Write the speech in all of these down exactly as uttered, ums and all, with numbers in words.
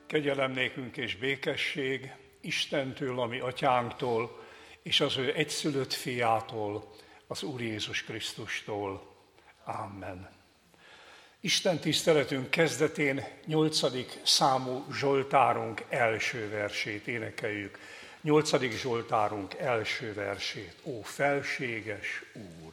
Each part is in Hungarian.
Kegyelem nékünk és békesség Istentől, ami atyánktól, és az ő egyszülött fiától, az Úr Jézus Krisztustól. Amen. Isten tiszteletünk kezdetén nyolcadik számú zsoltárunk első versét énekeljük. Nyolcadik zsoltárunk első versét. Ó, felséges Úr!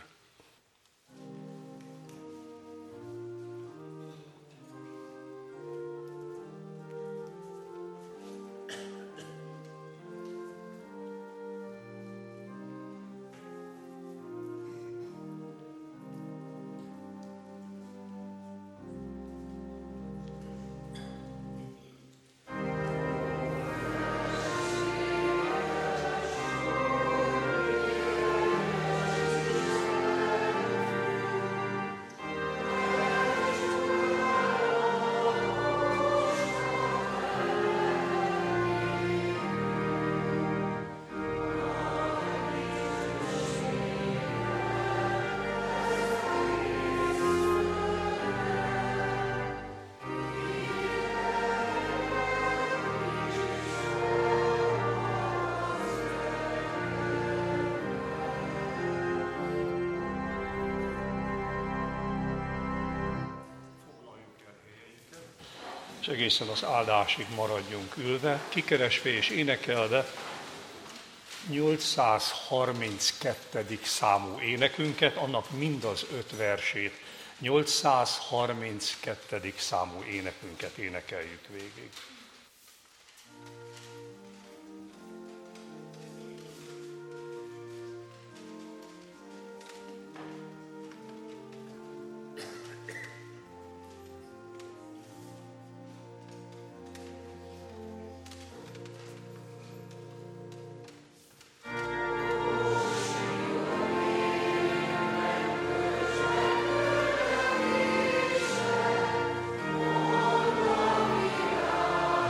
És egészen az áldásig maradjunk ülve, kikeresve és énekelve nyolcszázharminckettedik számú énekünket, annak mind az öt versét. nyolcszázharminckettedik számú énekünket énekeljük végig. Amen.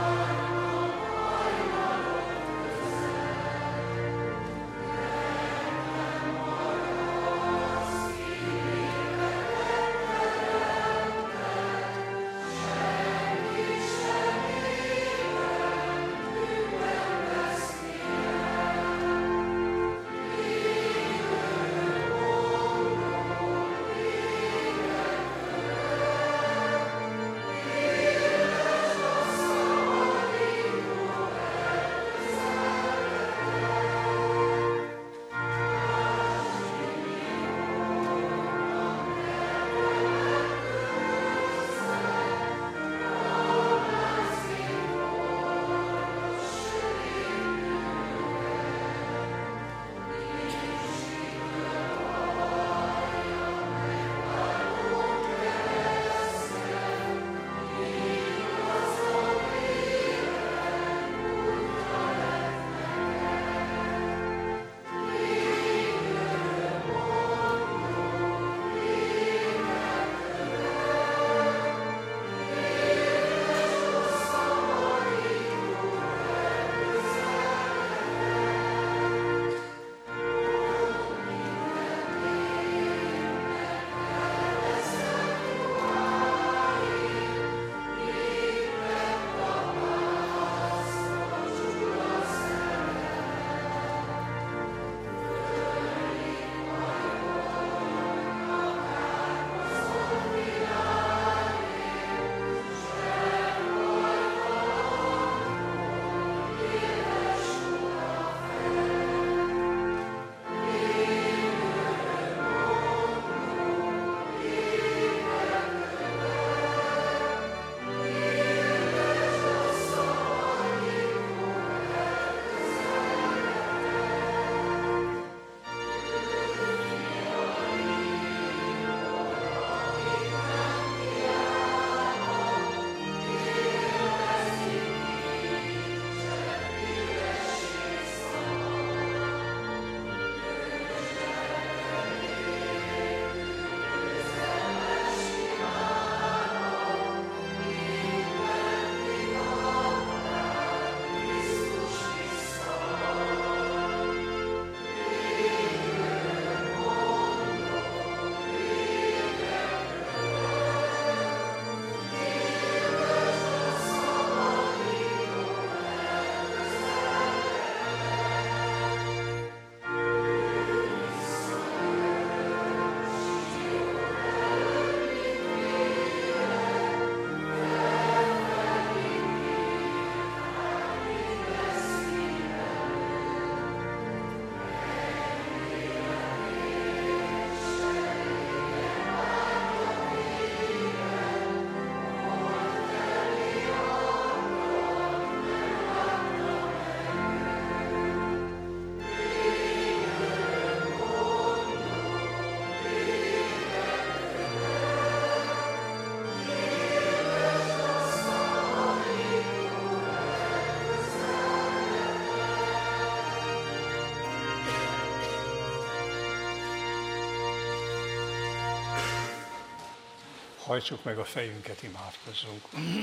Hajtsuk meg a fejünket, imádkozzunk.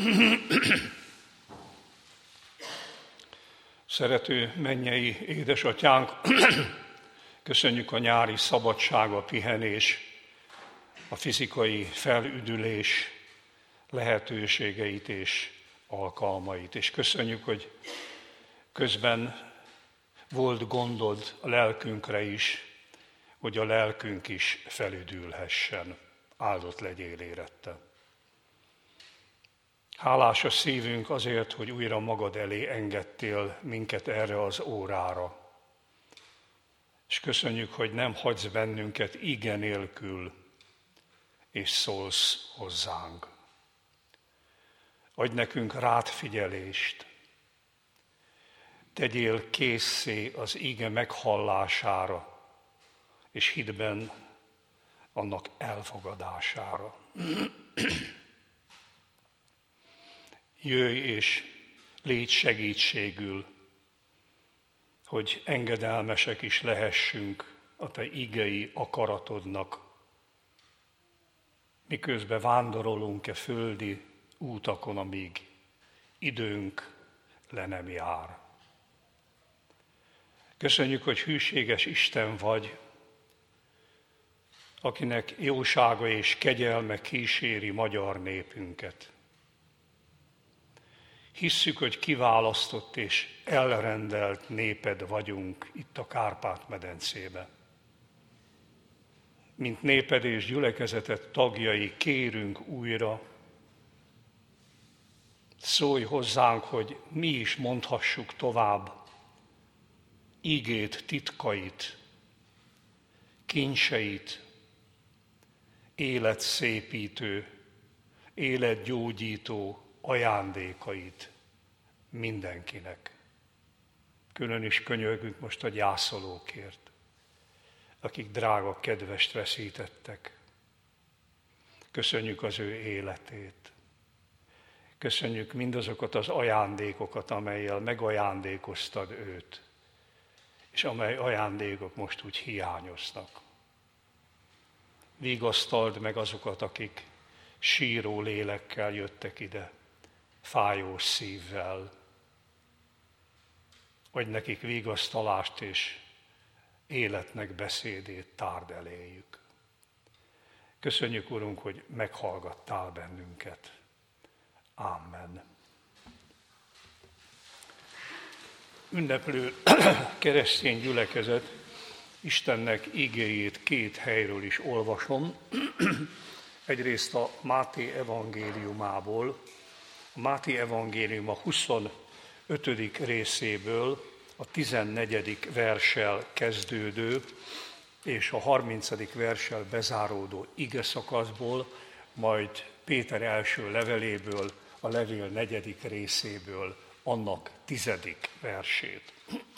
Szerető mennyei édesatyánk, köszönjük a nyári szabadság, a pihenés, a fizikai felüdülés lehetőségeit és alkalmait. És köszönjük, hogy közben volt gondod a lelkünkre is, hogy a lelkünk is felüdülhessen. Áldott legyél érette. Hálás a szívünk azért, hogy újra magad elé engedtél minket erre az órára. És köszönjük, hogy nem hagysz bennünket ige nélkül, és szólsz hozzánk. Adj nekünk rád figyelést. Tegyél készé az ige meghallására, és hitben annak elfogadására. Jöjj és légy segítségül, hogy engedelmesek is lehessünk a te igei akaratodnak, miközben vándorolunk-e földi útakon, amíg időnk le nem jár. Köszönjük, hogy hűséges Isten vagy, akinek jósága és kegyelme kíséri magyar népünket. Hisszük, hogy kiválasztott és elrendelt néped vagyunk itt a Kárpát-medencébe. Mint néped és gyülekezeted tagjai kérünk újra, szólj hozzánk, hogy mi is mondhassuk tovább ígét, titkait, kincseit, életszépítő, életgyógyító ajándékait mindenkinek. Külön is könyörgünk most a gyászolókért, akik drága kedvest veszítettek. Köszönjük az ő életét. Köszönjük mindazokat az ajándékokat, amellyel megajándékoztad őt, és amely ajándékok most úgy hiányoznak. Vigasztald meg azokat, akik síró lélekkel jöttek ide, fájó szívvel. Adj nekik vigasztalást és életnek beszédét tárd eléjük. Köszönjük, Urunk, hogy meghallgattál bennünket. Amen. Ünneplő keresztény gyülekezet, Istennek igéjét két helyről is olvasom. Egyrészt a Máté evangéliumából, a Máté evangélium a huszonötödik részéből, a tizennegyedik verssel kezdődő és a harmincadik verssel bezáródó ige szakaszból, majd Péter első leveléből, a levél negyedik részéből, annak tizedik versét.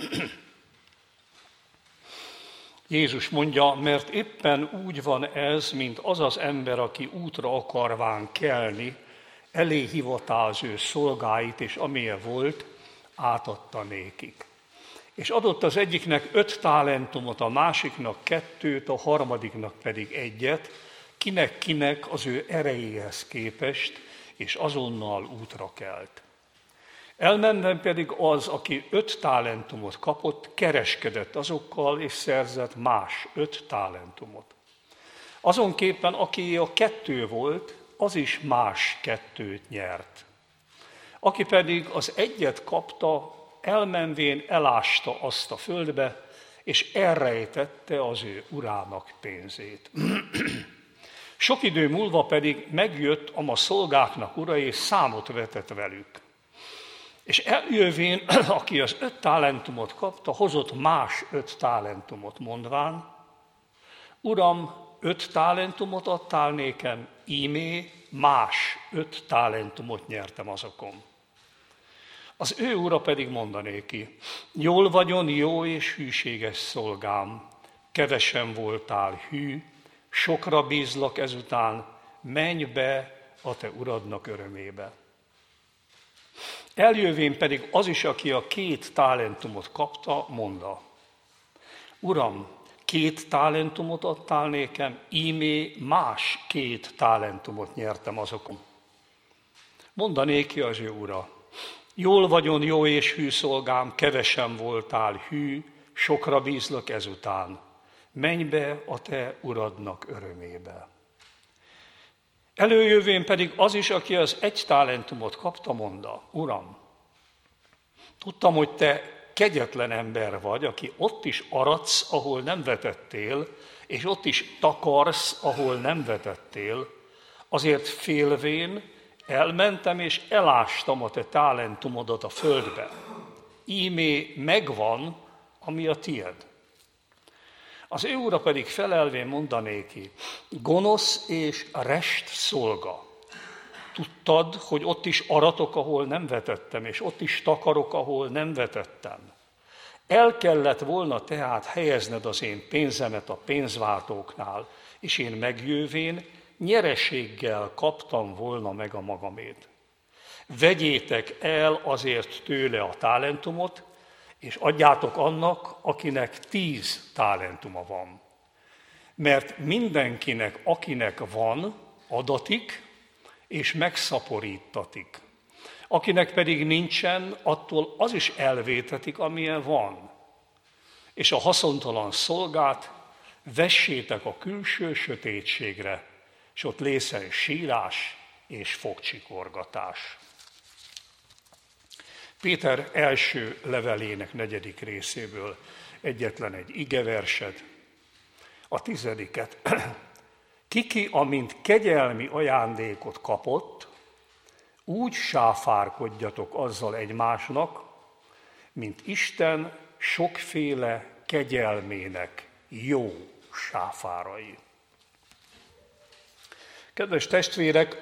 Jézus mondja, mert éppen úgy van ez, mint az az ember, aki útra akarván kelni, elé hivatá az ő szolgáit, és amilyen volt, átadta nékik. És adott az egyiknek öt talentumot, a másiknak kettőt, a harmadiknak pedig egyet, kinek-kinek az ő erejéhez képest, és azonnal útra kelt. Elmenve pedig az, aki öt talentumot kapott, kereskedett azokkal, és szerzett más öt talentumot. Azonképpen, aki a kettő volt, az is más kettőt nyert. Aki pedig az egyet kapta, elmenvén elásta azt a földbe, és elrejtette az ő urának pénzét. Sok idő múlva pedig megjött a ma szolgáknak ura, és számot vetett velük. És eljövén, aki az öt talentumot kapta, hozott más öt talentumot, mondván, Uram, öt talentumot adtál nékem, ímé más öt talentumot nyertem azokon. Az ő ura pedig mondanéki, jól vagyon, jó és hűséges szolgám, kevesen voltál hű, sokra bízlak ezután, menj be a te uradnak örömébe. Eljövén pedig az is, aki a két talentumot kapta, mondta, Uram, két talentumot adtál nékem, ímé más két talentumot nyertem azokon. Mondanéki az ő ura, jól vagyon, jó és hű szolgám, kevesen voltál hű, sokra bízlak ezután. Menj be a te uradnak örömébe. Előjövén pedig az is, aki az egy talentumot kapta, mondta, Uram, tudtam, hogy te kegyetlen ember vagy, aki ott is aradsz, ahol nem vetettél, és ott is takarsz, ahol nem vetettél, azért félvén elmentem és elástam a te talentumodat a földbe. Ímé megvan, ami a tied. Az ő ura pedig felelvén mondanéki, gonosz és rest szolga. Tudtad, hogy ott is aratok, ahol nem vetettem, és ott is takarok, ahol nem vetettem. El kellett volna tehát helyezned az én pénzemet a pénzváltóknál, és én megjövén nyereséggel kaptam volna meg a magamét. Vegyétek el azért tőle a talentumot, és adjátok annak, akinek tíz talentuma van. Mert mindenkinek, akinek van, adatik, és megszaporítatik. Akinek pedig nincsen, attól az is elvétetik, amilyen van. És a haszontalan szolgát vessétek a külső sötétségre, és ott lészen sírás és fogcsikorgatás. Péter első levelének negyedik részéből egyetlen egy igeverset, a tizediket. Kiki, amint kegyelmi ajándékot kapott, úgy sáfárkodjatok azzal egymásnak, mint Isten sokféle kegyelmének jó sáfárai. Kedves testvérek,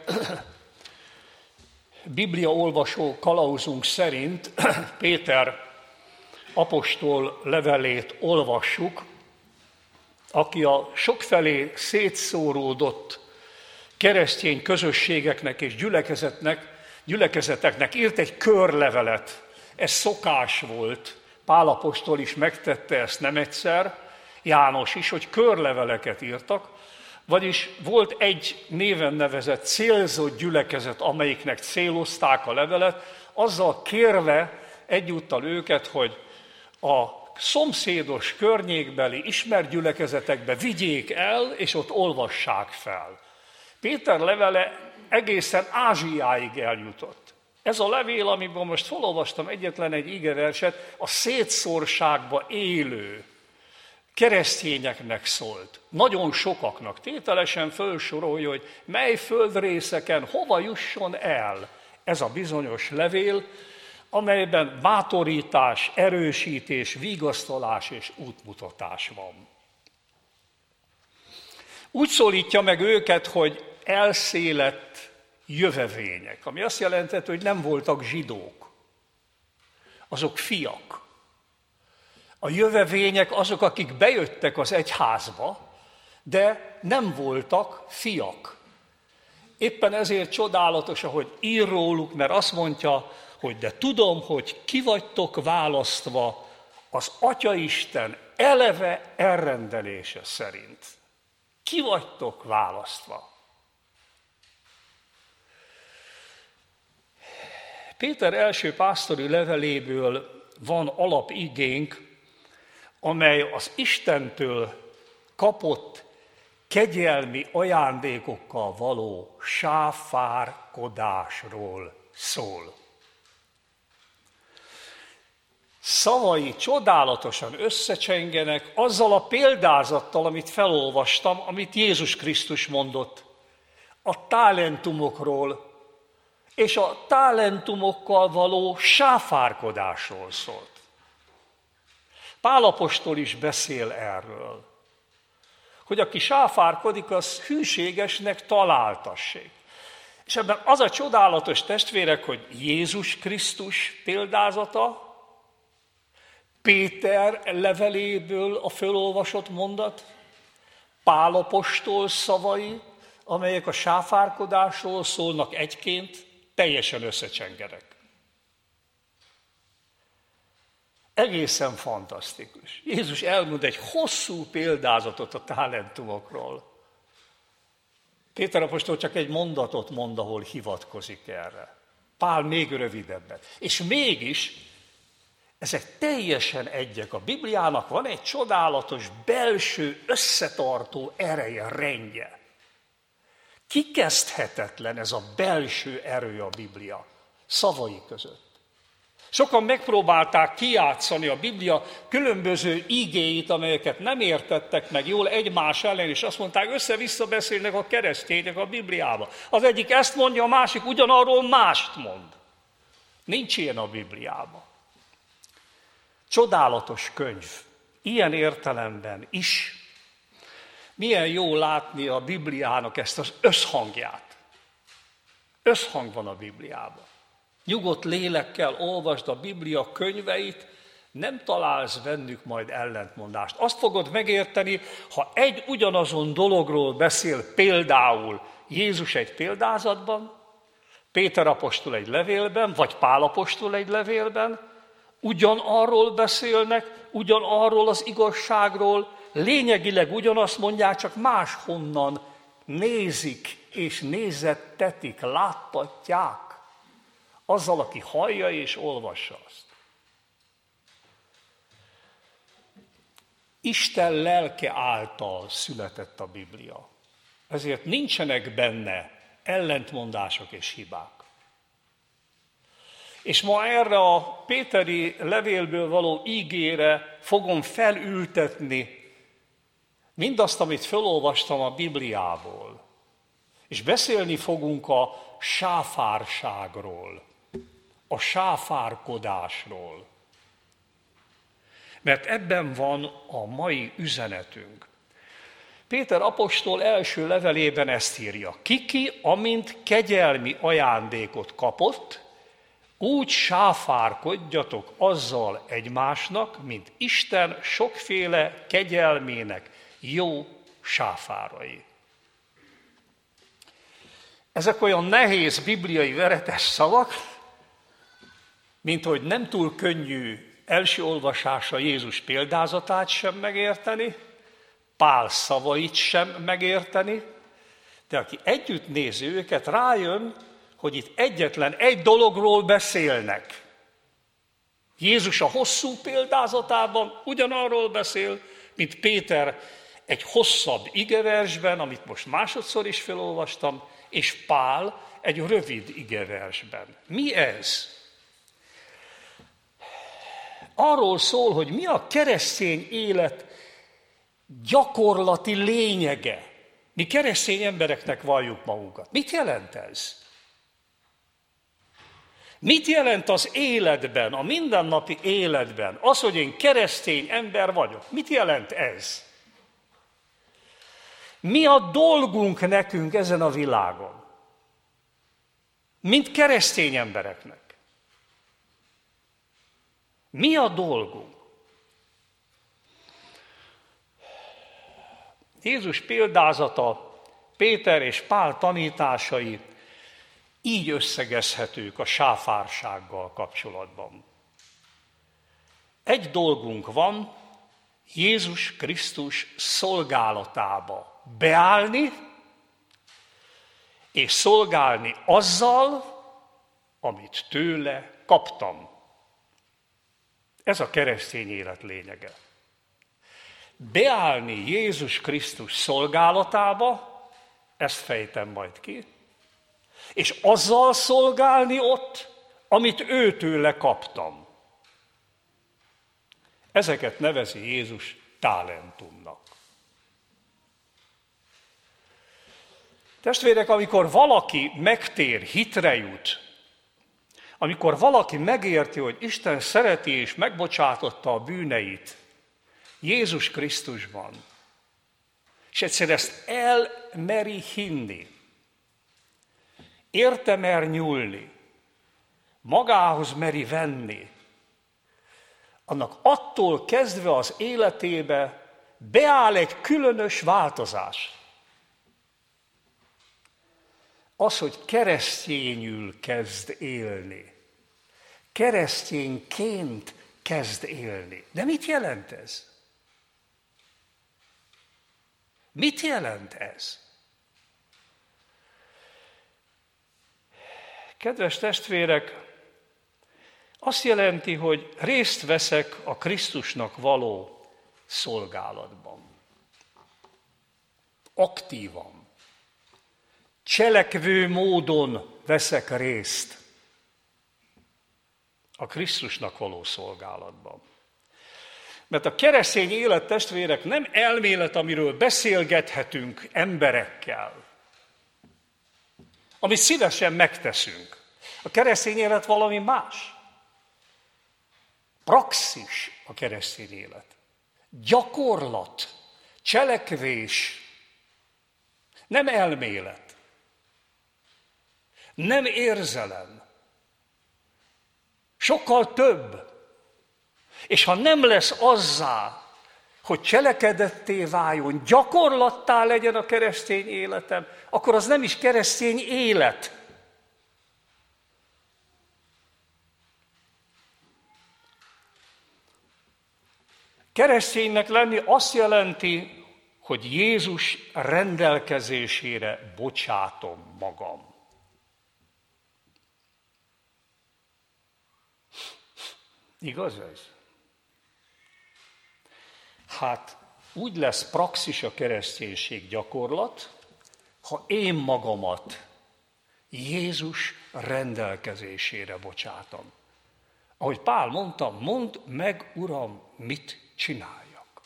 Biblia olvasó kalauzunk szerint Péter apostol levelét olvassuk, aki a sokfelé szétszóródott keresztény közösségeknek és gyülekezetnek, gyülekezeteknek írt egy körlevelet. Ez szokás volt, Pál apostol is megtette ezt nem egyszer, János is, hogy körleveleket írtak, vagyis volt egy néven nevezett célzott gyülekezet, amelyiknek célozták a levelet, azzal kérve egyúttal őket, hogy a szomszédos környékbeli ismert gyülekezetekbe vigyék el, és ott olvassák fel. Péter levele egészen Ázsiáig eljutott. Ez a levél, amiből most felolvastam egyetlen egy igeverset, a szétszórságba élő keresztényeknek szólt. Nagyon sokaknak tételesen fölsorolja, hogy mely földrészeken hova jusson el ez a bizonyos levél, amelyben bátorítás, erősítés, vigasztalás és útmutatás van. Úgy szólítja meg őket, hogy elszélett jövevények, ami azt jelentett, hogy nem voltak zsidók, azok fiak. A jövevények azok, akik bejöttek az egyházba, de nem voltak fiak. Éppen ezért csodálatos, ahogy ír róluk, mert azt mondja, hogy de tudom, hogy ki vagytok választva az Atyaisten eleve elrendelése szerint. Ki vagytok választva? Péter első pásztori leveléből van alapigénk, amely az Istentől kapott kegyelmi ajándékokkal való sáfárkodásról szól. Szavai csodálatosan összecsengenek azzal a példázattal, amit felolvastam, amit Jézus Krisztus mondott a talentumokról, és a talentumokkal való sáfárkodásról szólt. Pál apostol is beszél erről, hogy aki sáfárkodik, az hűségesnek találtassék. És ebben az a csodálatos, testvérek, hogy Jézus Krisztus példázata, Péter leveléből a fölolvasott mondat, Pál apostol szavai, amelyek a sáfárkodásról szólnak egyként, teljesen összecsengenek. Egészen fantasztikus. Jézus elmond egy hosszú példázatot a talentumokról. Péter apostol csak egy mondatot mond, ahol hivatkozik erre. Pál még rövidebbet. És mégis ezek teljesen egyek. A Bibliának van egy csodálatos, belső, összetartó ereje, rendje. Kikezdhetetlen ez a belső erő a Biblia szavai között. Sokan megpróbálták kijátszani a Biblia különböző igéit, amelyeket nem értettek meg jól egymás ellen, és azt mondták, össze-vissza beszélnek a keresztények a Bibliába. Az egyik ezt mondja, a másik ugyanarról mást mond. Nincs ilyen a Bibliában. Csodálatos könyv. Ilyen értelemben is. Milyen jó látni a Bibliának ezt az összhangját. Összhang van a Bibliában. Nyugodt lélekkel olvasd a Biblia könyveit, nem találsz bennük majd ellentmondást. Azt fogod megérteni, ha egy ugyanazon dologról beszél például Jézus egy példázatban, Péter apostol egy levélben, vagy Pál apostol egy levélben, ugyanarról beszélnek, ugyanarról az igazságról, lényegileg ugyanazt mondják, csak máshonnan nézik és nézettetik, láttatják azzal, aki hallja és olvassa azt. Isten lelke által született a Biblia. Ezért nincsenek benne ellentmondások és hibák. És ma erre a péteri levélből való ígére fogom felültetni mindazt, amit felolvastam a Bibliából. És beszélni fogunk a sáfárságról, a sáfárkodásról. Mert ebben van a mai üzenetünk. Péter apostol első levelében ezt írja. Kiki, amint kegyelmi ajándékot kapott, úgy sáfárkodjatok azzal egymásnak, mint Isten sokféle kegyelmének jó sáfárai. Ezek olyan nehéz bibliai veretes szavak, mint hogy nem túl könnyű első olvasása Jézus példázatát sem megérteni, Pál szavait sem megérteni, de aki együtt nézi őket, rájön, hogy itt egyetlen egy dologról beszélnek. Jézus a hosszú példázatában ugyanarról beszél, mint Péter egy hosszabb igeversben, amit most másodszor is felolvastam, és Pál egy rövid igeversben. Mi ez? Arról szól, hogy mi a keresztény élet gyakorlati lényege. Mi keresztény embereknek valljuk magunkat. Mit jelent ez? Mit jelent az életben, a mindennapi életben az, hogy én keresztény ember vagyok? Mit jelent ez? Mi a dolgunk nekünk ezen a világon? Mint keresztény embereknek. Mi a dolgunk? Jézus példázata, Péter és Pál tanításai így összegezhetők a sáfársággal kapcsolatban. Egy dolgunk van, Jézus Krisztus szolgálatába beállni, és szolgálni azzal, amit tőle kaptam. Ez a keresztény élet lényege. Beállni Jézus Krisztus szolgálatába, ezt fejtem majd ki, és azzal szolgálni ott, amit őtőle kaptam. Ezeket nevezi Jézus talentumnak. Testvérek, amikor valaki megtér, hitre jut, amikor valaki megérti, hogy Isten szereti és megbocsátotta a bűneit Jézus Krisztusban, és egyszer ezt elmeri hinni, érte mer nyúlni, magához meri venni, annak attól kezdve az életébe beáll egy különös változás. Az, hogy keresztényül kezd élni. Keresztényként kezd élni. De mit jelent ez? Mit jelent ez? Kedves testvérek, azt jelenti, hogy részt veszek a Krisztusnak való szolgálatban. Aktívan, cselekvő módon veszek részt a Krisztusnak való szolgálatban. Mert a keresztény élet, testvérek, nem elmélet, amiről beszélgethetünk emberekkel, amit szívesen megteszünk. A keresztény élet valami más. Praxis a keresztény élet. Gyakorlat, cselekvés, nem elmélet, nem érzelem. Sokkal több. És ha nem lesz azzá, hogy cselekedetté váljon, gyakorlattá legyen a keresztény életem, akkor az nem is keresztény élet. Kereszténynek lenni azt jelenti, hogy Jézus rendelkezésére bocsátom magam. Igaz ez? Hát úgy lesz praxis a kereszténység gyakorlat, ha én magamat Jézus rendelkezésére bocsátom. Ahogy Pál mondta, mondd meg, Uram, mit csináljak.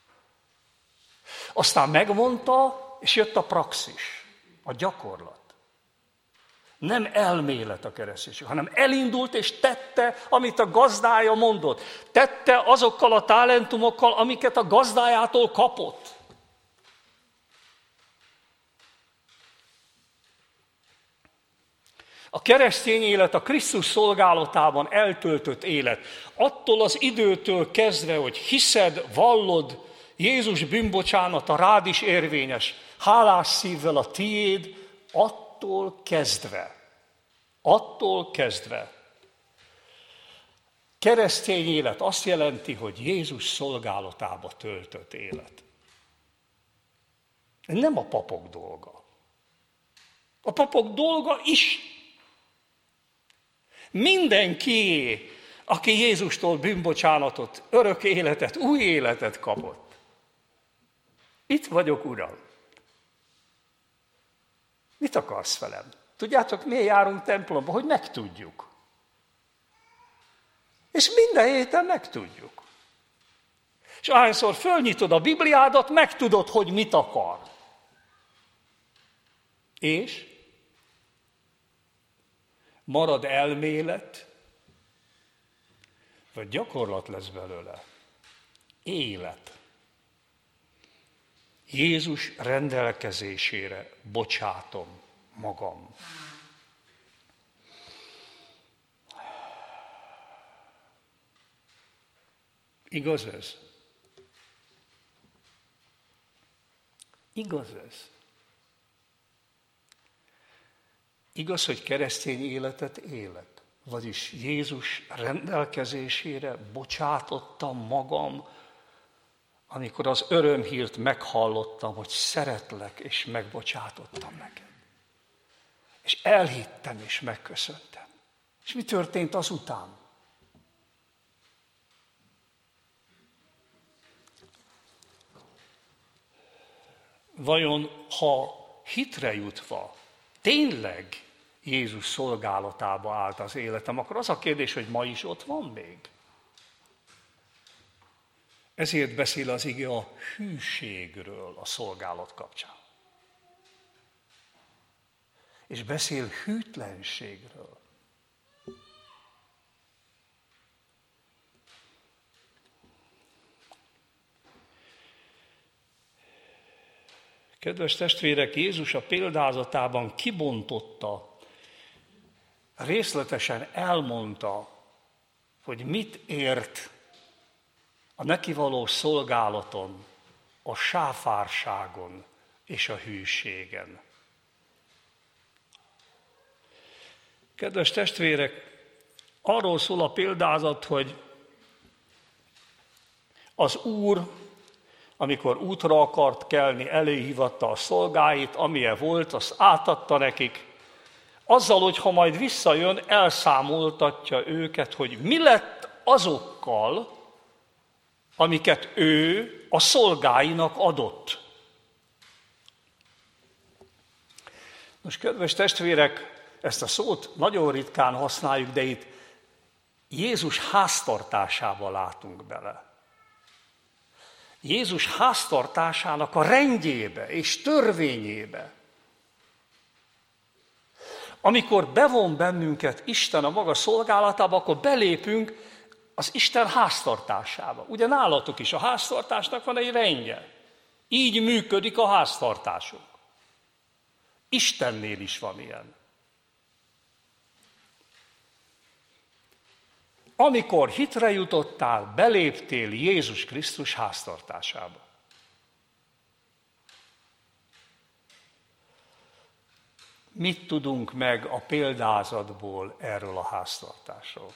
Aztán megmondta, és jött a praxis, a gyakorlat. Nem elmélet a kereszténység, hanem elindult és tette, amit a gazdája mondott. Tette azokkal a talentumokkal, amiket a gazdájától kapott. A keresztény élet a Krisztus szolgálatában eltöltött élet. Attól az időtől kezdve, hogy hiszed, vallod, Jézus bűnbocsánata rád is érvényes, hálás szívvel a tiéd, attól kezdve, attól kezdve. Keresztény élet azt jelenti, hogy Jézus szolgálatába töltött élet. Nem a papok dolga. A papok dolga is. Mindenkié, aki Jézustól bűnbocsánatot, örök életet, új életet kapott. Itt vagyok, Uram. Mit akarsz velem? Tudjátok, miért járunk templomba? Hogy megtudjuk. És minden héten megtudjuk. És ahányszor fölnyitod a Bibliádat, megtudod, hogy mit akar. És marad elmélet, vagy gyakorlat lesz belőle. Élet. Jézus rendelkezésére bocsátom magam. Igaz ez? Igaz ez? Igaz, hogy keresztény életet élek, vagyis Jézus rendelkezésére bocsátottam magam, amikor az örömhírt meghallottam, hogy szeretlek, és megbocsátottam neked. És elhittem, és megköszöntem. És mi történt azután? Vajon, ha hitre jutva, tényleg Jézus szolgálatába állt az életem, akkor az a kérdés, hogy ma is ott van még? Ezért beszél az ige a hűségről a szolgálat kapcsán. És beszél hűtlenségről. Kedves testvérek, Jézus a példázatában kibontotta, részletesen elmondta, hogy mit ért a neki való szolgálaton, a sáfárságon és a hűségen. Kedves testvérek, arról szól a példázat, hogy Az Úr, amikor útra akart kelni, előhívatta a szolgáit, amilyen volt, azt átadta nekik, azzal, hogy ha majd visszajön, elszámoltatja őket, hogy mi lett azokkal, amiket ő a szolgáinak adott. Most, kedves testvérek, ezt a szót nagyon ritkán használjuk, de itt Jézus háztartásába látunk bele. Jézus háztartásának a rendjébe és törvényébe. Amikor bevon bennünket Isten a maga szolgálatába, akkor belépünk az Isten háztartásába. Ugye nálatok is a háztartásnak van egy rendje. Így működik a háztartásunk. Istennél is van ilyen. Amikor hitre jutottál, beléptél Jézus Krisztus háztartásába. Mit tudunk meg a példázatból erről a háztartásról?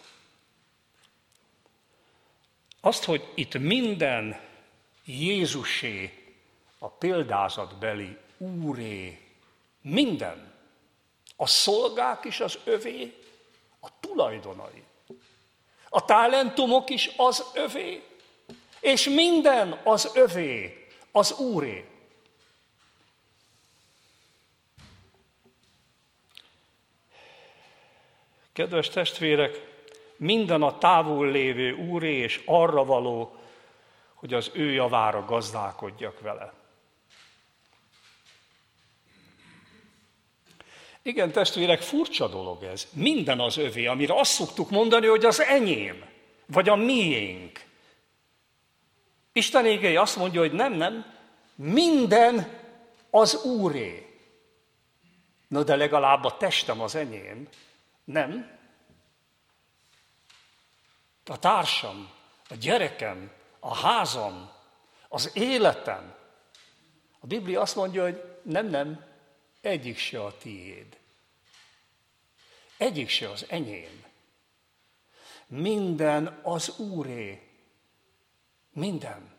Azt, hogy itt minden Jézusé, a példázatbeli Úré, minden, a szolgák is az övé, a tulajdonai. A talentumok is az övé, és minden az övé, az Úré. Kedves testvérek, minden a távol lévő Úré, és arra való, hogy az ő javára gazdálkodjak vele. Igen, testvérek, furcsa dolog ez. Minden az övé, amire azt szoktuk mondani, hogy az enyém, vagy a miénk. Isten égei azt mondja, hogy nem, nem, minden az Úré. Na de legalább a testem az enyém. Nem. A társam, a gyerekem, a házam, az életem. A Biblia azt mondja, hogy nem, nem, egyik se a tiéd. Egyik se az enyém. Minden az Úré. Minden.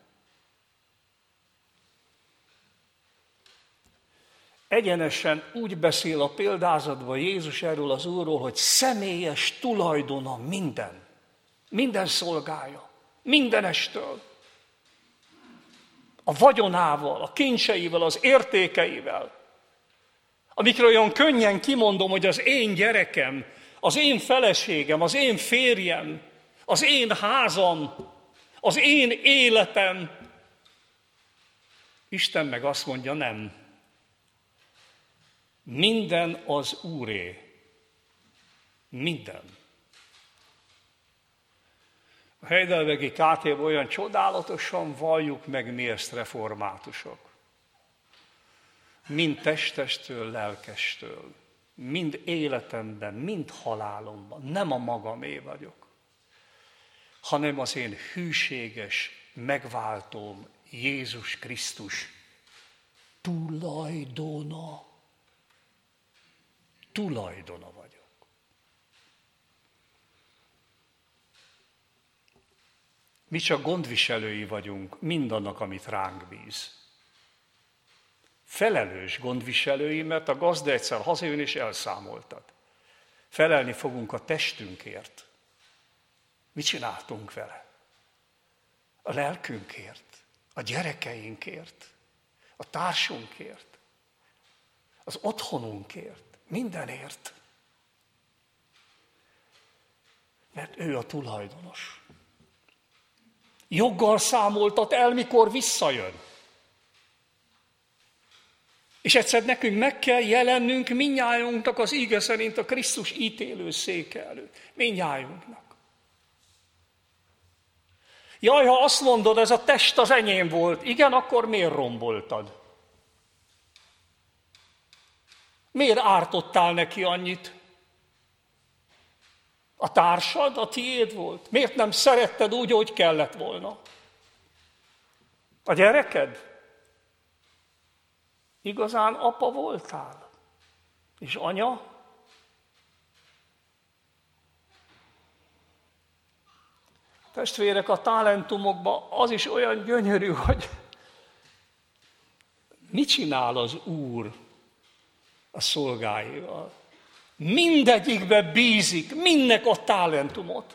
Egyenesen úgy beszél a példázatban Jézus erről az Úrról, hogy személyes tulajdona minden. Minden szolgája. Mindenestől. A vagyonával, a kincseivel, az értékeivel. Amikről olyan könnyen kimondom, hogy az én gyerekem, az én feleségem, az én férjem, az én házam, az én életem. Isten meg azt mondja, nem. Minden az Úré. Minden. A heidelbergi ká té-ben olyan csodálatosan valljuk meg mi ezt reformátusok. Mind testestől, lelkestől, mind életemben, mind halálomban. Nem a magamé vagyok, hanem az én hűséges megváltóm Jézus Krisztus tulajdona. Tulajdona vagyok. Mi csak gondviselői vagyunk mindannak, amit ránk bíz. Felelős gondviselői, mert a gazda egyszer hazajön és elszámoltat. Felelni fogunk a testünkért. Mit csináltunk vele? A lelkünkért, a gyerekeinkért, a társunkért, az otthonunkért, mindenért. Mert ő a tulajdonos. Joggal számoltat el, mikor visszajön. És egyszer nekünk meg kell jelennünk mindnyájunknak az íge szerint a Krisztus ítélő széke előtt. Mindnyájunknak. Jaj, ha azt mondod, ez a test az enyém volt, igen, akkor miért romboltad? Miért ártottál neki annyit? A társad a tiéd volt? Miért nem szeretted úgy, hogy kellett volna? A gyereked? Igazán apa voltál? És anya? Testvérek, a talentumokban az is olyan gyönyörű, hogy mit csinál az Úr a szolgáival. Mindegyikbe bízik, mindnek a talentumot.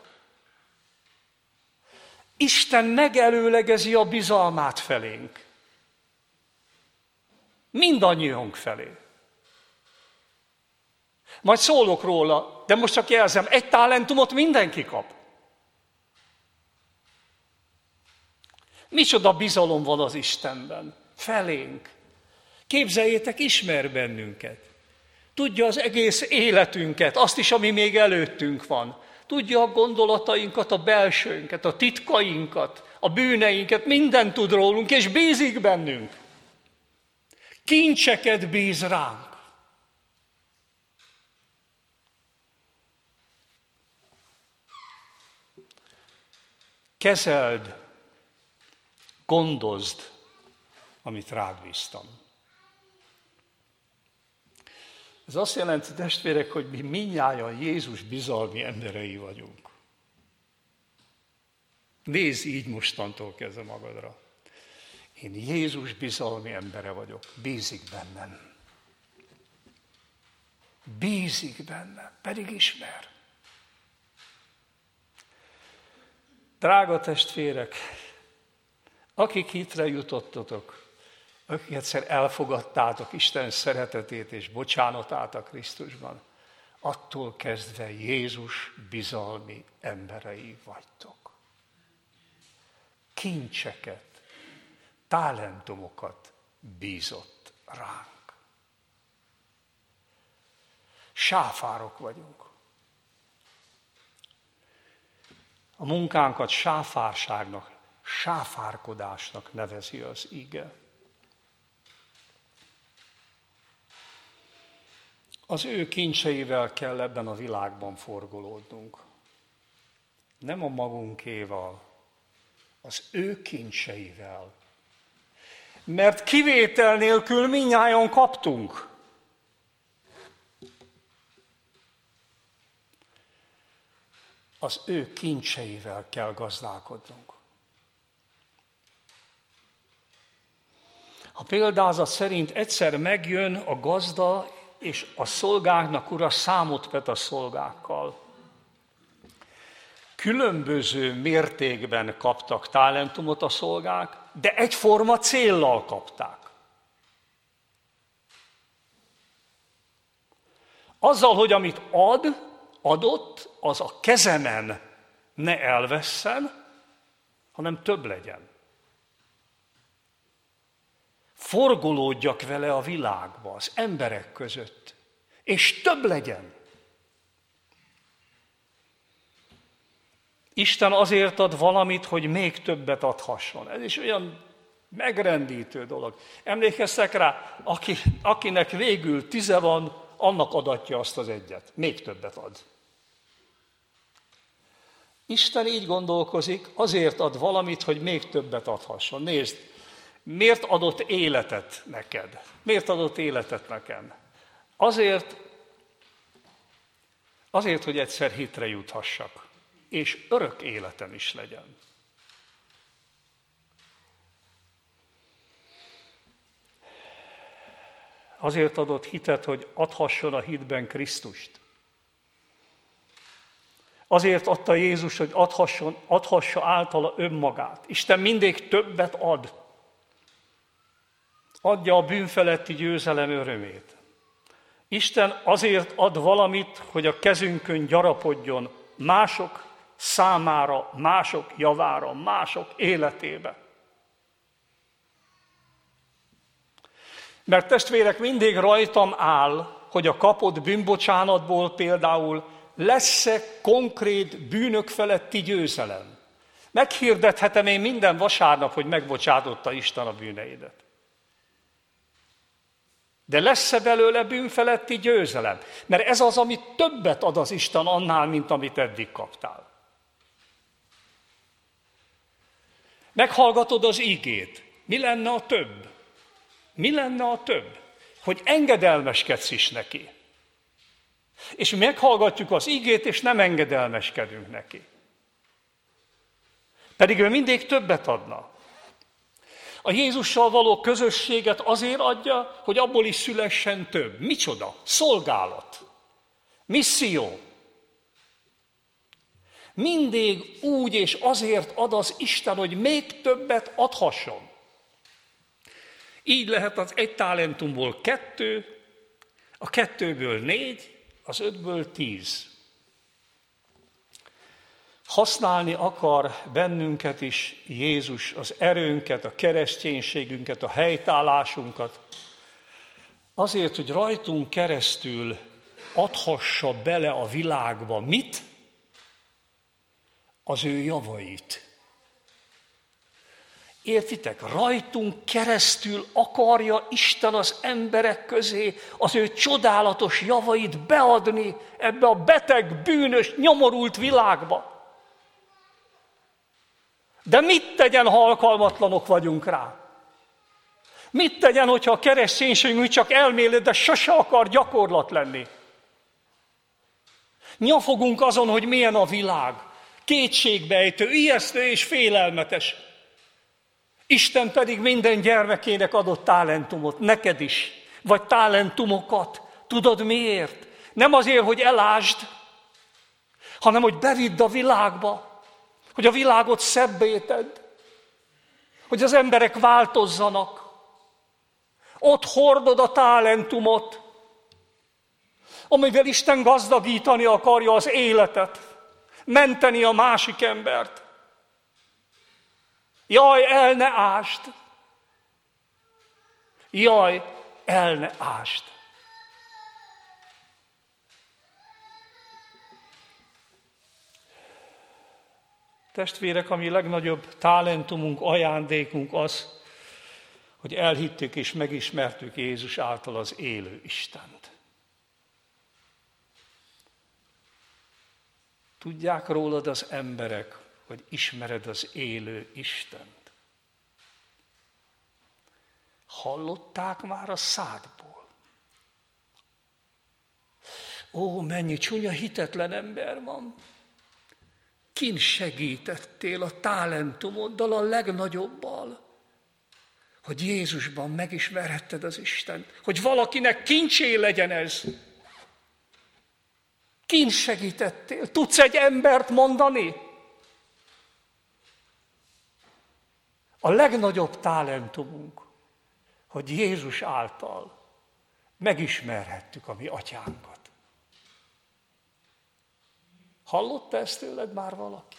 Isten megelőlegezi a bizalmát felénk. Mindannyiunk felé. Majd szólok róla, de most csak jelzem, egy talentumot mindenki kap. Micsoda bizalom van az Istenben, felénk. Képzeljétek, ismer bennünket. Tudja az egész életünket, azt is, ami még előttünk van. Tudja a gondolatainkat, a belsőnket, a titkainkat, a bűneinket, mindent tud rólunk, és bízik bennünk. Kincseket bíz ránk. Kezeld, gondozd, amit rád bíztam. Ez azt jelenti, testvérek, hogy mi mindnyájan Jézus bizalmi emberei vagyunk. Nézz így mostantól kezdve magadra. Én Jézus bizalmi embere vagyok. Bízik bennem. Bízik bennem, pedig ismer. Drága testvérek, akik hitre jutottatok, akik egyszer elfogadtátok Isten szeretetét és bocsánatát a Krisztusban, attól kezdve Jézus bizalmi emberei vagytok. Kincseket, talentumokat bízott ránk. Sáfárok vagyunk. A munkánkat sáfárságnak, sáfárkodásnak nevezi az ige. Az ő kincseivel kell ebben a világban forgolódnunk. Nem a magunkéval, az ő kincseivel. Mert kivétel nélkül mindnyájan kaptunk. Az ő kincseivel kell gazdálkodnunk. A példázat szerint egyszer megjön a gazda, és a szolgáknak ura számot vet a szolgákkal. Különböző mértékben kaptak talentumot a szolgák, de egyforma céllal kapták. Azzal, hogy amit ad, adott, az a kezemen ne elvesszen, hanem több legyen. Forgolódjak vele a világba, az emberek között, és több legyen. Isten azért ad valamit, hogy még többet adhasson. Ez is olyan megrendítő dolog. Emlékeztek rá, aki, akinek végül tize van, annak adatja azt az egyet. Még többet ad. Isten így gondolkozik, azért ad valamit, hogy még többet adhasson. Nézd, miért adott életet neked? Miért adott életet nekem? Azért, azért, hogy egyszer hitre juthassak, és örök életem is legyen. Azért adott hitet, hogy adhasson a hitben Krisztust. Azért adta Jézus, hogy adhasson, adhassa általa önmagát. Isten mindig többet ad. Adja a bűnfeletti győzelem örömét. Isten azért ad valamit, hogy a kezünkön gyarapodjon mások számára, mások javára, mások életébe. Mert testvérek, mindig rajtam áll, hogy a kapott bűnbocsánatból például lesz-e konkrét bűnök feletti győzelem. Meghirdethetem én minden vasárnap, hogy megbocsátotta Isten a bűneidet. De lesz-e belőle bűnfeletti győzelem? Mert ez az, amit többet ad az Isten annál, mint amit eddig kaptál. Meghallgatod az igét. Mi lenne a több? Mi lenne a több? Hogy engedelmeskedsz is neki. És mi meghallgatjuk az igét, és nem engedelmeskedünk neki. Pedig ő mindig többet adna. A Jézussal való közösséget azért adja, hogy abból is szülessen több. Micsoda? Szolgálat. Misszió. Mindig úgy és azért ad az Isten, hogy még többet adhasson. Így lehet az egy talentumból kettő, a kettőből négy, az ötből tíz. Használni akar bennünket is Jézus, az erőnket, a kereszténységünket, a helytállásunkat, azért, hogy rajtunk keresztül adhassa bele a világba mit? Az ő javait. Értitek? Rajtunk keresztül akarja Isten az emberek közé az ő csodálatos javait beadni ebbe a beteg, bűnös, nyomorult világba. De mit tegyen, ha alkalmatlanok vagyunk rá? Mit tegyen, hogyha a kereszténységünk csak elmélet, de sose akar gyakorlat lenni? Nyafogunk azon, hogy milyen a világ. Kétségbejtő, ijesztő és félelmetes. Isten pedig minden gyermekének adott talentumot, neked is, vagy talentumokat. Tudod miért? Nem azért, hogy elásd, hanem hogy bevidd a világba, hogy a világot szebbé tedd, hogy az emberek változzanak. Ott hordod a talentumot, amivel Isten gazdagítani akarja az életet, menteni a másik embert. Jaj, el ne ásd! Jaj, el ne ásd! Testvérek, a mi legnagyobb talentumunk, ajándékunk az, hogy elhittük és megismertük Jézus által az élő Istent. Tudják rólad az emberek, hogy ismered az élő Istent? Hallották már a szádból? Ó, mennyi csúnya hitetlen ember van! Kin segítettél a talentumoddal, a legnagyobbal, hogy Jézusban megismerhetted az Istent, hogy valakinek kincsé legyen ez. Kin segítettél? Tudsz egy embert mondani? A legnagyobb talentumunk, hogy Jézus által megismerhettük a mi atyánkat. Hallotta ezt tőled már valaki?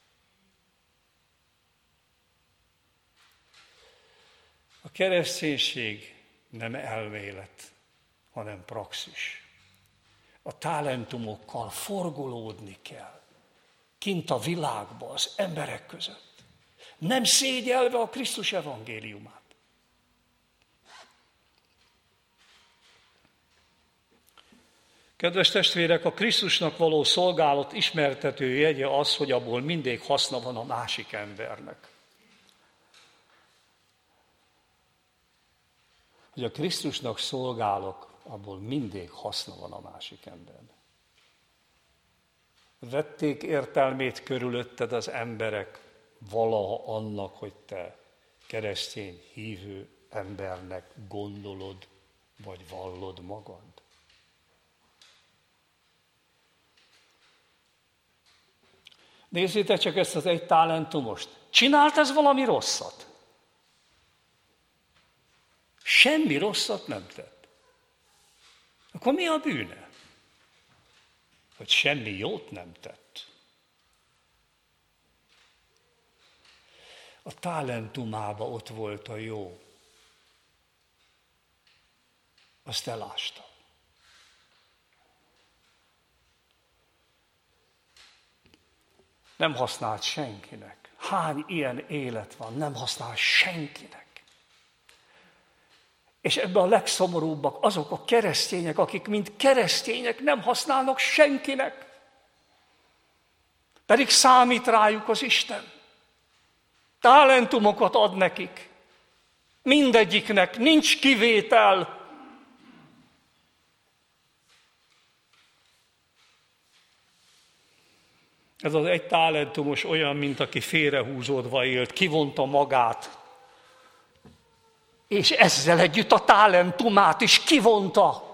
A kereszténység nem elmélet, hanem praxis. A talentumokkal forgolódni kell, kint a világba, az emberek között. Nem szégyelve a Krisztus evangéliumát. Kedves testvérek, a Krisztusnak való szolgálat ismertető jegye az, hogy abból mindig haszna van a másik embernek. Hogy a Krisztusnak szolgálok, abból mindig haszna van a másik embernek. Vették értelmét körülötted az emberek valaha annak, hogy te keresztény hívő embernek gondolod, vagy vallod magad? Nézzétek csak ezt az egy talentumost. Csinált ez valami rosszat? Semmi rosszat nem tett. Akkor mi a bűne? Hogy semmi jót nem tett. A talentumában ott volt a jó. Azt elásta. Nem használt senkinek. Hány ilyen élet van, nem használ senkinek. És ebben a legszomorúbbak azok a keresztények, akik mint keresztények nem használnak senkinek. Pedig számít rájuk az Isten. Talentumokat ad nekik. Mindegyiknek, nincs kivétel. Ez az egy talentumos olyan, mint aki félrehúzódva élt, kivonta magát, és ezzel együtt a talentumát is kivonta.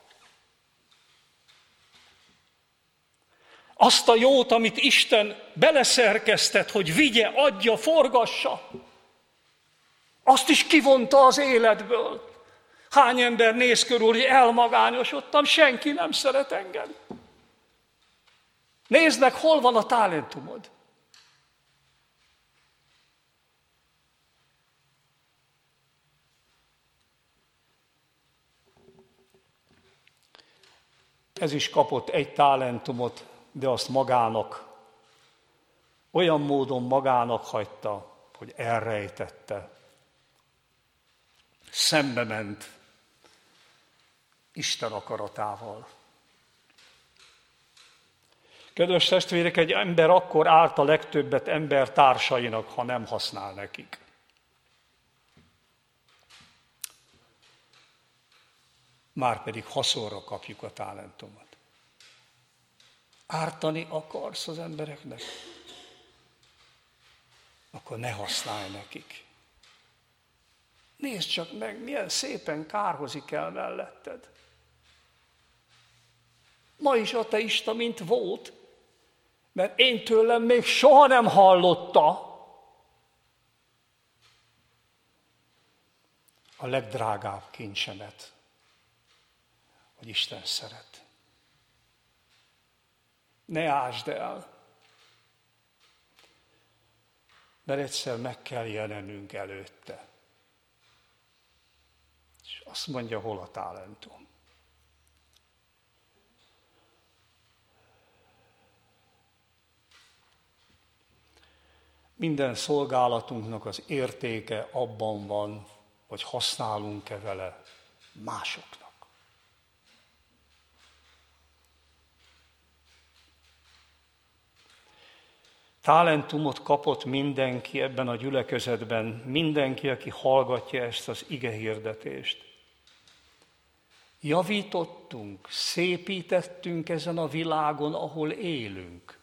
Azt a jót, amit Isten beleszerkesztett, hogy vigye, adja, forgassa, azt is kivonta az életből. Hány ember néz körül, hogy elmagányosodtam, senki nem szeret engem. Nézd meg, hol van a talentumod. Ez is kapott egy talentumot, de azt magának, olyan módon magának hagyta, hogy elrejtette. Szembe ment Isten akaratával. Kedves testvérek, egy ember akkor árt a legtöbbet ember társainak, ha nem használ nekik. Márpedig haszonra kapjuk a talentumot. Ártani akarsz az embereknek? Akkor ne használj nekik. Nézd csak meg, milyen szépen kárhozik el melletted. Ma is ateista, mint volt, mert én tőlem még soha nem hallotta a legdrágább kincsemet, hogy Isten szeret. Ne ásd el, mert egyszer meg kell jelenünk előtte. És azt mondja, hol a talentum. Minden szolgálatunknak az értéke abban van, hogy használunk-e vele másoknak. Talentumot kapott mindenki ebben a gyülekezetben, mindenki, aki hallgatja ezt az igehirdetést. Javítottunk, szépítettünk ezen a világon, ahol élünk.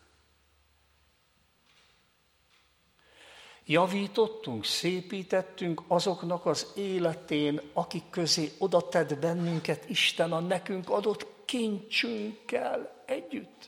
Javítottunk, szépítettünk azoknak az életén, akik közé oda tett bennünket Isten a nekünk adott kincsünkkel együtt.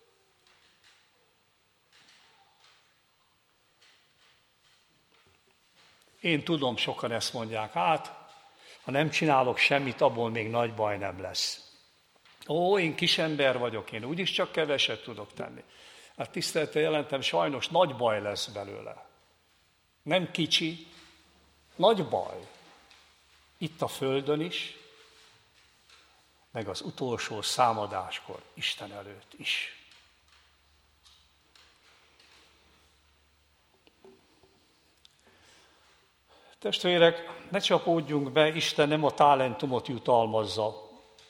Én tudom, sokan ezt mondják, hát, ha nem csinálok semmit, abból még nagy baj nem lesz. Ó, én kisember vagyok, én úgyis csak keveset tudok tenni. Hát tisztelettel jelentem, sajnos nagy baj lesz belőle. Nem kicsi, nagy baj. Itt a földön is, meg az utolsó számadáskor Isten előtt is. Testvérek, ne csapódjunk be, Isten nem a talentumot jutalmazza,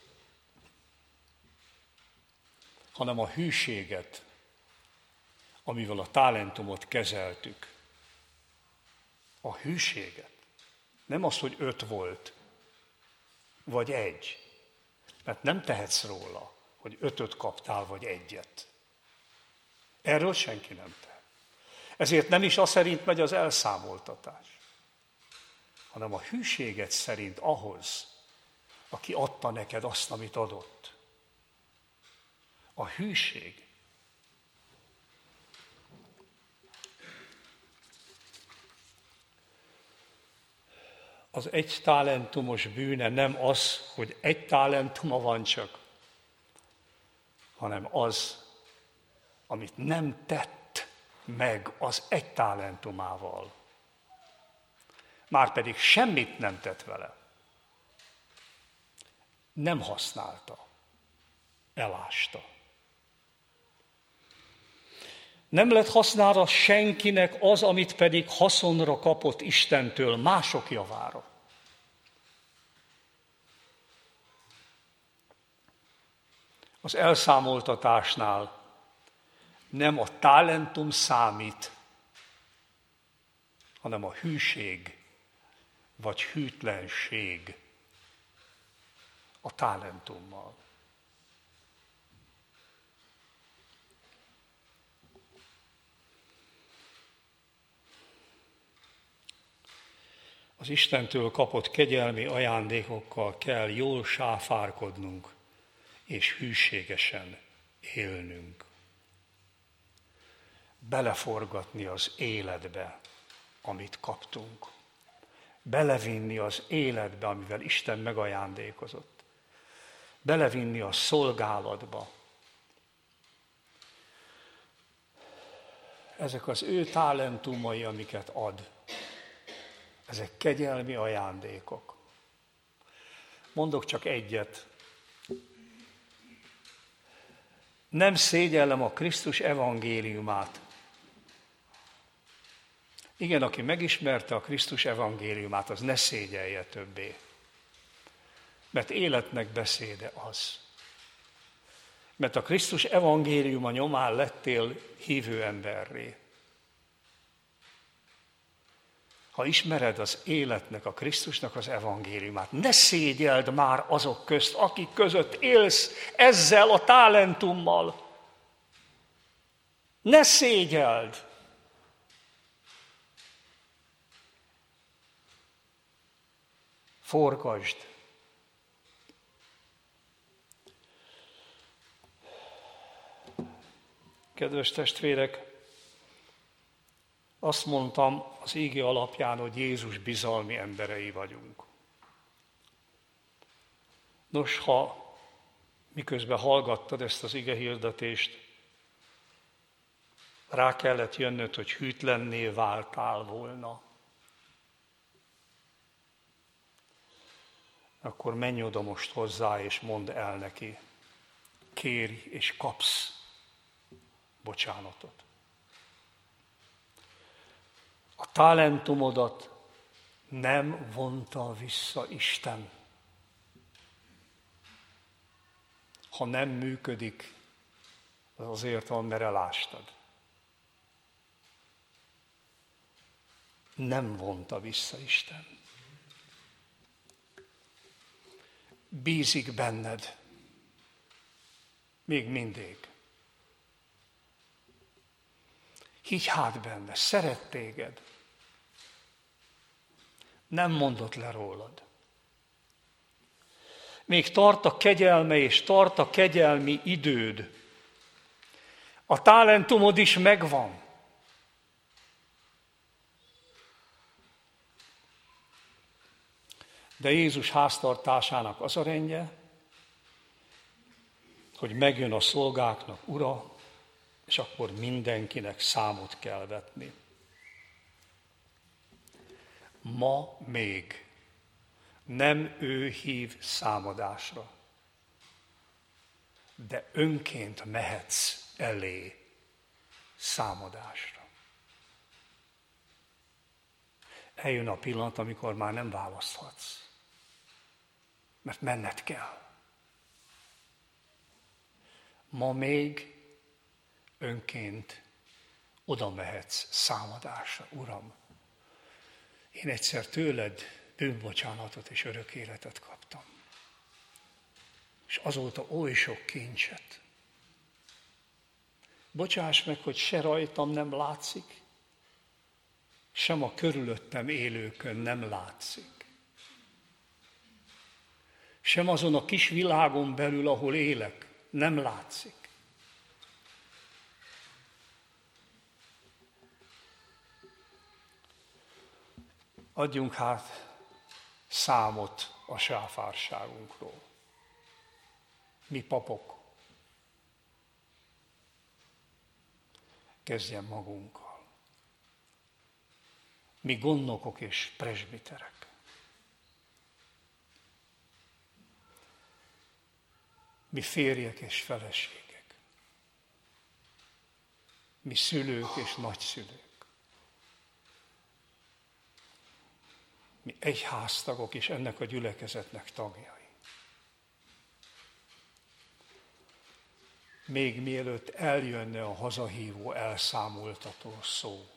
hanem a hűséget, amivel a talentumot kezeltük. A hűséget. Nem az, hogy öt volt, vagy egy. Mert nem tehetsz róla, hogy ötöt kaptál, vagy egyet. Erről senki nem tehet. Ezért nem is az szerint megy az elszámoltatás, hanem a hűséget szerint ahhoz, aki adta neked azt, amit adott. A hűség. Az egy talentumos bűne nem az, hogy egy talentuma van csak, hanem az, amit nem tett meg az egy talentumával. Márpedig semmit nem tett vele. Nem használta. Elásta. Nem lett hasznára senkinek az, amit pedig haszonra kapott Istentől, mások javára. Az elszámoltatásnál nem a talentum számít, hanem a hűség vagy hűtlenség a talentummal. az Istentől kapott kegyelmi ajándékokkal kell jól sáfárkodnunk, és hűségesen élnünk. Beleforgatni az életbe, amit kaptunk. Belevinni az életbe, amivel Isten megajándékozott. Belevinni a szolgálatba. Ezek az ő talentumai, amiket ad. Ezek kegyelmi ajándékok. Mondok csak egyet. Nem szégyellem a Krisztus evangéliumát. Igen, aki megismerte a Krisztus evangéliumát, az ne szégyelje többé. Mert életnek beszéde az. Mert a Krisztus evangéliuma nyomán lettél hívő emberré. Ha ismered az életnek, a Krisztusnak az evangéliumát, ne szégyeld már azok közt, akik között élsz ezzel a talentummal. Ne szégyeld! Forgasd! Kedves testvérek, azt mondtam az íge alapján, hogy Jézus bizalmi emberei vagyunk. Nos, ha miközben hallgattad ezt az ige hirdetést, rá kellett jönnöd, hogy hűtlenné váltál volna, akkor menj oda most hozzá, és mondd el neki, kérj és kapsz bocsánatot. A talentumodat nem vonta vissza Isten. Ha nem működik, az azért van, mert elástad. Nem vonta vissza Isten. Bízik benned. Még mindig. Higgy hát benne, szeret téged. Nem mondott le rólad. Még tart a kegyelme és tart a kegyelmi időd. A talentumod is megvan. De Jézus háztartásának az a rendje, hogy megjön a szolgáknak ura, és akkor mindenkinek számot kell vetni. Ma még nem ő hív számadásra, de önként mehetsz elé számadásra. Eljön a pillanat, amikor már nem választhatsz, mert menned kell. Ma még önként oda mehetsz számadásra, Uram. Én egyszer tőled bűnbocsánatot és örök életet kaptam. És azóta oly sok kincset. Bocsáss meg, hogy se rajtam nem látszik, sem a körülöttem élőkön nem látszik. Sem azon a kis világon belül, ahol élek, nem látszik. Adjunk hát számot a sáfárságunkról. Mi papok. Kezdjen magunkkal. Mi gondnokok és presbiterek. Mi férjek és feleségek. Mi szülők és nagyszülők. Mi egyháztagok és ennek a gyülekezetnek tagjai. Még mielőtt eljönne a hazahívó, elszámoltató szó,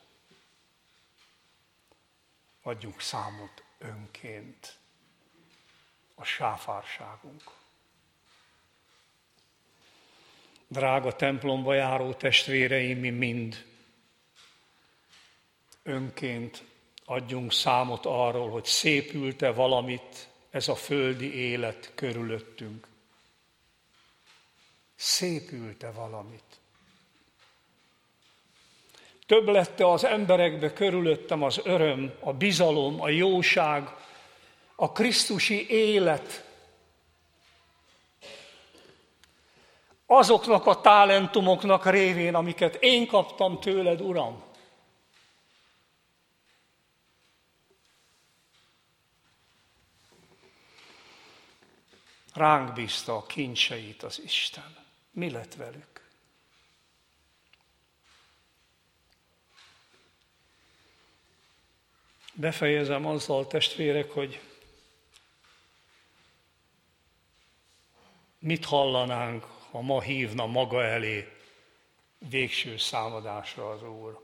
adjunk számot önként a sáfárságunk. Drága templomba járó testvéreim, mi mind önként adjunk számot arról, hogy szépült-e valamit ez a földi élet körülöttünk. Szépült-e valamit? Több lett az emberekbe körülöttem az öröm, a bizalom, a jóság, a krisztusi élet, azoknak a talentumoknak révén, amiket én kaptam tőled, Uram. Ránk bízta a kincseit az Isten. Mi lett velük? Befejezem azzal, testvérek, hogy mit hallanánk, ha ma hívna maga elé végső számadásra az Úr.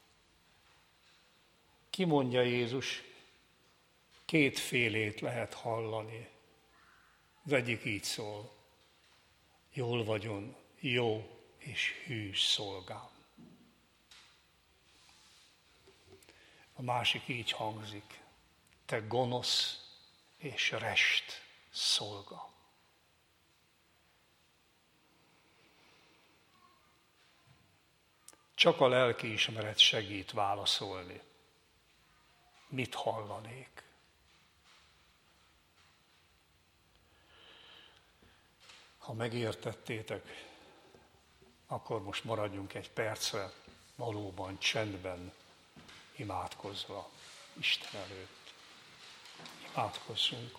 Ki mondja Jézus, kétfélét lehet hallani. Az egyik így szól, jól vagyon, jó és hűs szolgám. A másik így hangzik, te gonosz és rest szolga. Csak a lelkiismeret segít válaszolni. Mit hallanék? Ha megértettétek, akkor most maradjunk egy percre valóban csendben, imádkozva Isten előtt. Imádkozzunk.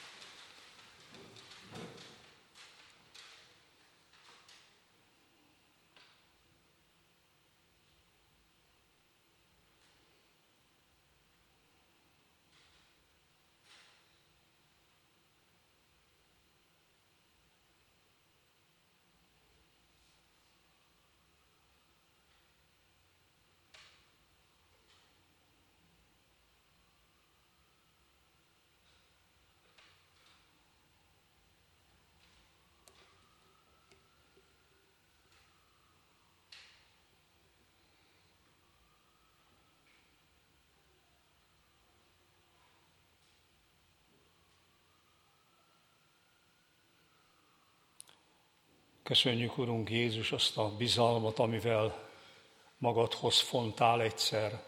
Köszönjük, Urunk Jézus, azt a bizalmat, amivel magadhoz fontál egyszer.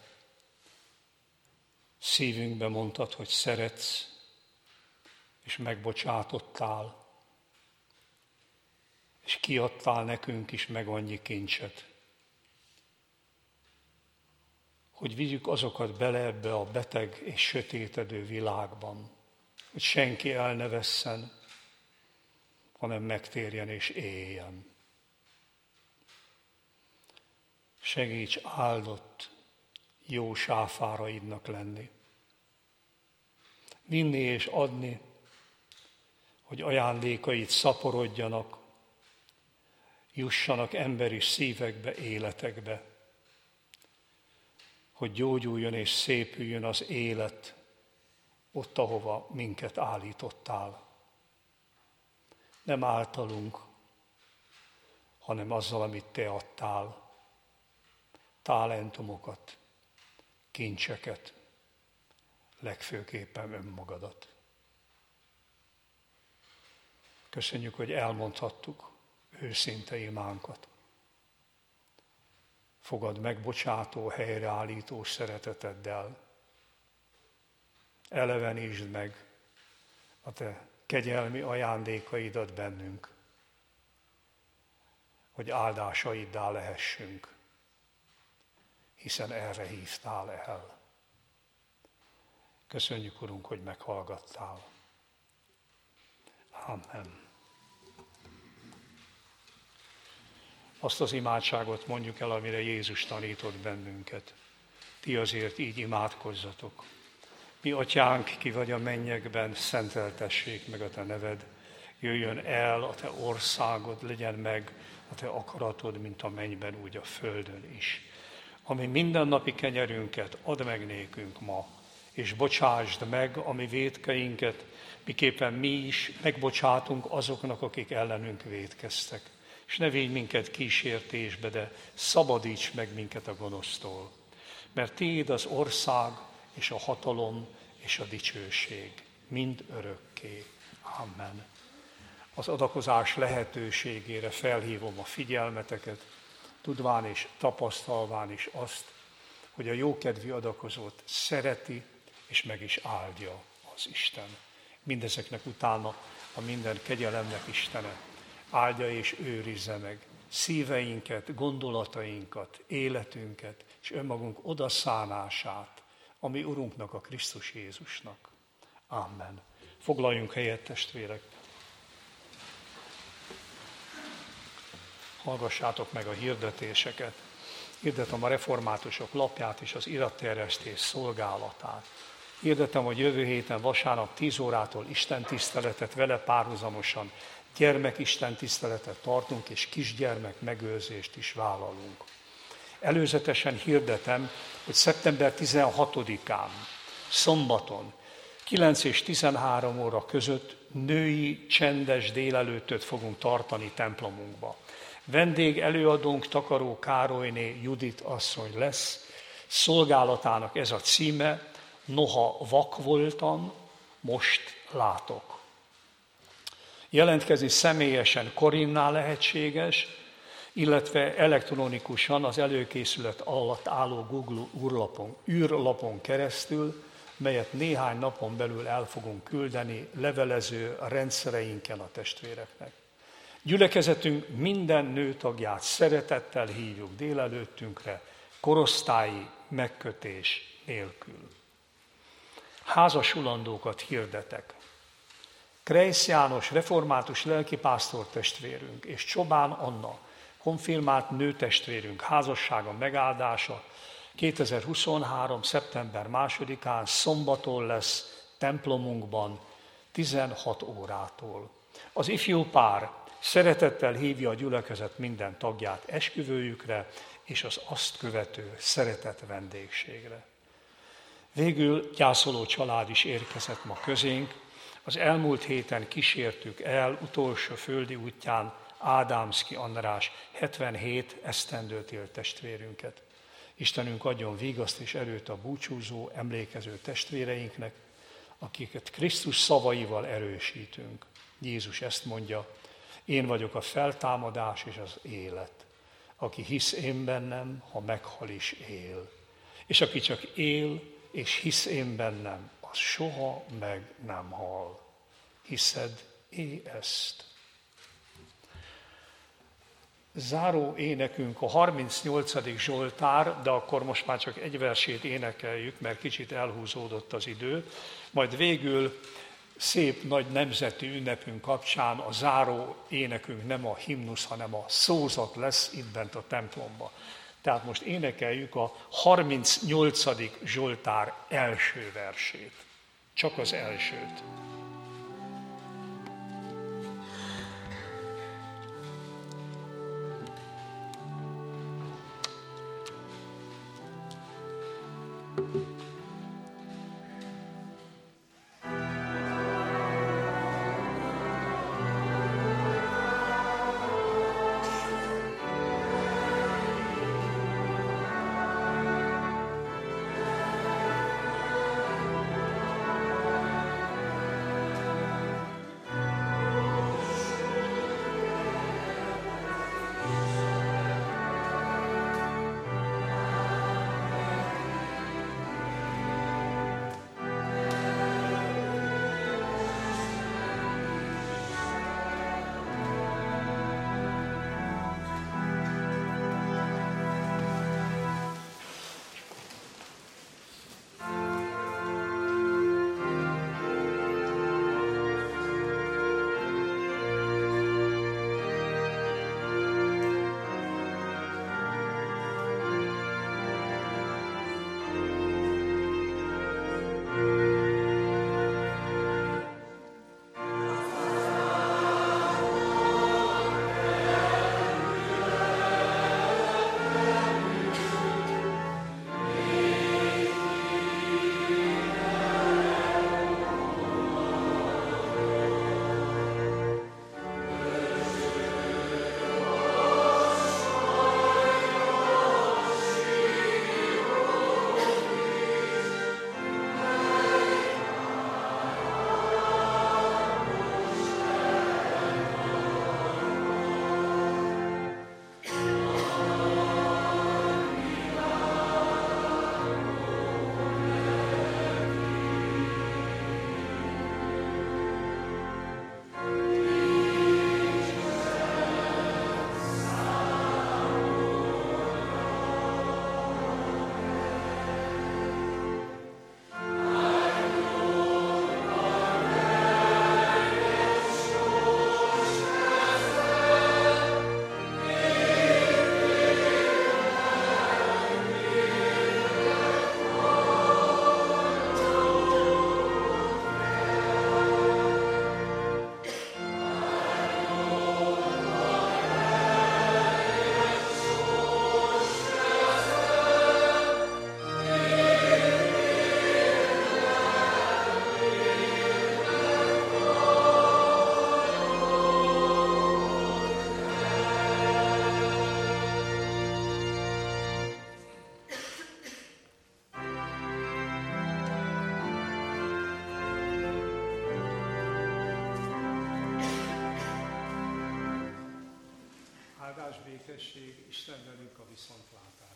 Szívünkbe mondtad, hogy szeretsz, és megbocsátottál, és kiadtál nekünk is meg annyi kincset, hogy vigyük azokat bele ebbe a beteg és sötétedő világban, hogy senki el ne vesszen, hanem megtérjen és éljen. Segíts áldott, jó sáfáraidnak lenni. Vinni és adni, hogy ajándékaid szaporodjanak, jussanak emberi szívekbe, életekbe, hogy gyógyuljon és szépüljön az élet ott, ahova minket állítottál. Nem általunk, hanem azzal, amit te adtál, talentumokat, kincseket, legfőképpen önmagadat. Köszönjük, hogy elmondhattuk őszinte imánkat. Fogad megbocsátó, helyreállító szereteteddel. Elevenítsd meg a te kegyelmi ajándékaidat bennünk, hogy áldásaiddá lehessünk, hiszen erre hívtál el. Köszönjük, Urunk, hogy meghallgattál. Amen. Azt az imádságot mondjuk el, amire Jézus tanított bennünket. Ti azért így imádkozzatok. Mi atyánk, ki vagy a mennyekben, szenteltessék meg a te neved. Jöjjön el a te országod, legyen meg a te akaratod, mint a mennyben, úgy a földön is. Ami mindennapi kenyerünket add meg nékünk ma, és bocsásd meg a mi vétkeinket, miképpen mi is megbocsátunk azoknak, akik ellenünk vétkeztek. És ne védj minket kísértésbe, de szabadíts meg minket a gonosztól. Mert tiéd az ország, és a hatalom, és a dicsőség, mind örökké. Amen. Az adakozás lehetőségére felhívom a figyelmeteket, tudván és tapasztalván is azt, hogy a jókedvű adakozót szereti, és meg is áldja az Isten. Mindezeknek utána a minden kegyelemnek Istene áldja és őrizze meg szíveinket, gondolatainkat, életünket, és önmagunk odaszánását, a mi Urunknak, a Krisztus Jézusnak. Amen. Foglaljunk helyet, testvérek. Hallgassátok meg a hirdetéseket. Hirdetem a reformátusok lapját és az iratterjesztés szolgálatát. Hirdetem, hogy jövő héten vasárnap tíz órától istentiszteletet, vele párhuzamosan gyermek istentiszteletet tartunk, és kisgyermek megőrzést is vállalunk. Előzetesen hirdetem, hogy szeptember tizenhatodikán, szombaton, kilenc és tizenhárom óra között női csendes délelőttöt fogunk tartani templomunkba. Vendég előadónk Takaró Károlyné Judit asszony lesz. Szolgálatának ez a címe: Noha vak voltam, most látok. Jelentkezni személyesen Korinnál lehetséges, illetve elektronikusan az előkészület alatt álló Google űrlapon, űrlapon keresztül, melyet néhány napon belül el fogunk küldeni levelező rendszereinken a testvéreknek. Gyülekezetünk minden nőtagját szeretettel hívjuk délelőttünkre, korosztályi megkötés nélkül. Házasulandókat hirdetek. Kreisz János református lelkipásztor testvérünk és Csobán Anna konfirmált nőtestvérünk házassága megáldása kétezer-huszonhárom. szeptember másodikán szombaton lesz templomunkban tizenhat órától. Az ifjú pár szeretettel hívja a gyülekezet minden tagját esküvőjükre és az azt követő szeretett vendégségre. Végül gyászoló család is érkezett ma közénk. Az elmúlt héten kísértük el utolsó földi útján Ádámszky András hetvenhét esztendőt élt testvérünket. Istenünk adjon vigaszt és erőt a búcsúzó, emlékező testvéreinknek, akiket Krisztus szavaival erősítünk. Jézus ezt mondja: én vagyok a feltámadás és az élet. Aki hisz én bennem, ha meghal is él. És aki csak él és hisz én bennem, az soha meg nem hal. Hiszed é ezt? Záró énekünk a harmincnyolcadik Zsoltár, de akkor most már csak egy versét énekeljük, mert kicsit elhúzódott az idő. Majd végül szép nagy nemzeti ünnepünk kapcsán a záró énekünk nem a himnusz, hanem a szózat lesz itt bent a templomba. Tehát most énekeljük a harmincnyolcadik Zsoltár első versét. Csak az elsőt. Áldás békesség, Isten velünk a viszontlátásra.